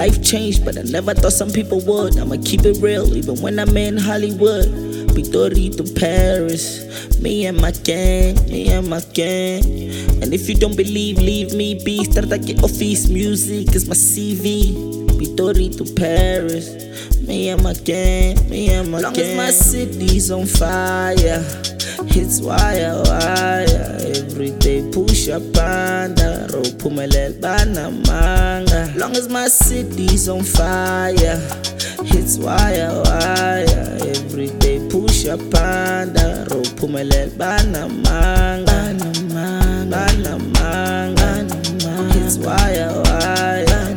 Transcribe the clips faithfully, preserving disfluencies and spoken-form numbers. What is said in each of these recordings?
life changed, but I never thought some people would. I'ma keep it real, even when I'm in Hollywood. Pitori to Paris, me and my gang, me and my gang. And if you don't believe, leave me be. Start at your office, music is my C V. Pitori to Paris, me and my gang, me and my Long gang. Long as my city's on fire, it's wire, wire. Every day push up panda, ropumelel bana manga. Long as my city's on fire, it's wire, wire. Every day push up panda, ropumelel bana manga, bana manga. It's wire, wire,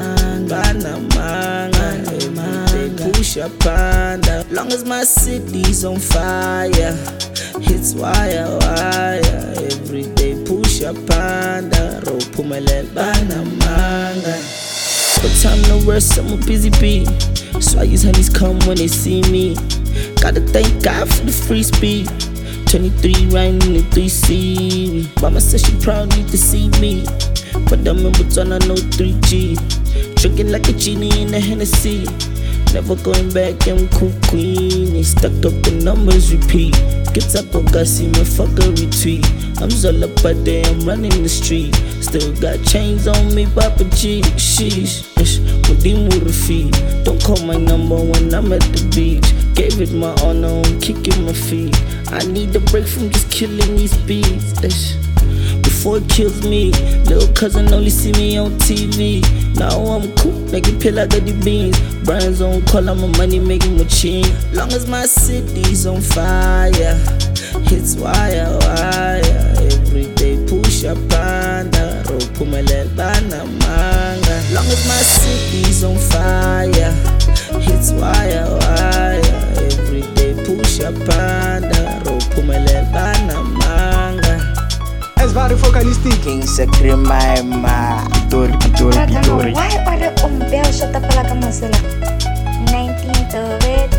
bana manga. Every day push up panda. Long as my city's on fire, it's wire, wire. Every day push up panda, ropumelel bana manga. But time no rest, I'm a busy bee. So I use honeys come when they see me. Gotta thank God for the free speed. twenty-three riding in three C. Mama said she proud need to see me. But I'm in Botswana, no three G. Drinking like a genie in a Hennessy. Never going back, I'm cool queenie. Stuck up the numbers, repeat. Get up, oh, see me, fuck a retweet. I'm Zola, but day I'm running the street. Still got chains on me, Papa G. Sheesh, Mudimu Rafi. Don't call my number when I'm at the beach. Gave it my honor, I'm kicking my feet. I need a break from just killing these beats. Ish. Before it kills me, little cousin only see me on T V. Now I'm cool, making pill, I got the beans. Brian's on call, I'm a money making machine. Long as my city's on fire, it's wire, wire. Every day push up panda, ropumelel bana manga. Long as my city's on fire, it's wire, wire. Every day push up panda, ropumelel bana manga. Es very focalistic. King Sacre my ma. Pitori, Pitori, Pitori. Why are the umbel shut up like a muscle? nineteenth of it.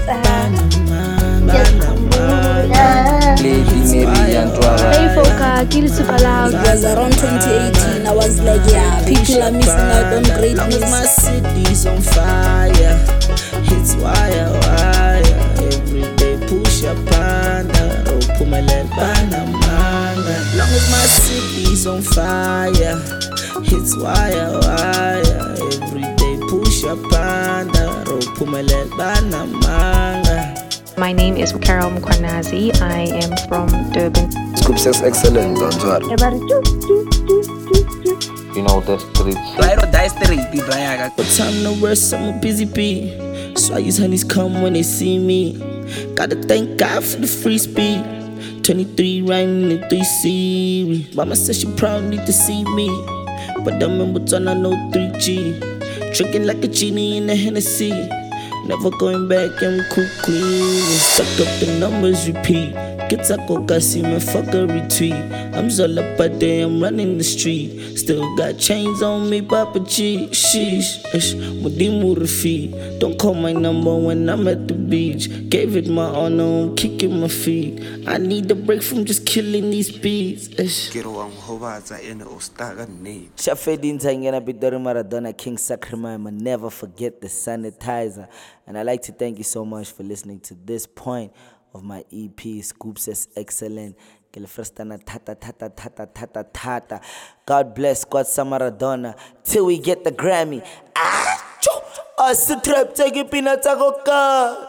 Lady Mary and Hey Foka, kill super loud. It was around twenty eighteen. I was like, yeah, people are missing out on greatness. Long as my city's on fire, it's wire, wire. Every day push up panda, ropumelel bana manga. Long as my city's on fire, it's wire, wire. Every day push up panda, ropumelel bana manga. My name is Carol Mkwarnazi. I am from Durban. Scoops's excellent, don't worry. You know the streets. Ride or die straight, Brian. But time no rest, I'm a busy bee. So I use honeys come when they see me. Gotta thank God for the free speed. twenty-three riding in three C. Mama said she proud need to see me. But I'm in Botswana, no three G. Drinking like a genie in a Hennessy. Never going back, I'm cool queen. Stuck up the numbers, repeat. Get up, oh, see me, fuck a retweet. I'm Zola, but day I'm running the street. Still got chains on me, Papa G. Sheesh, Mudimu Rafi. Don't call my number when I'm at the beach. Gave it my honor, I'm kicking my feet. I need a break from just killing these beats. Shafedin Tangena Pitori Maradona, King Sacramento. Never forget the sanitizer. And I'd like to thank you so much for listening to this point of my E P, Scoops's excellent. God bless God Maradona till we get the Grammy. Ah, us the trap take it peanuts.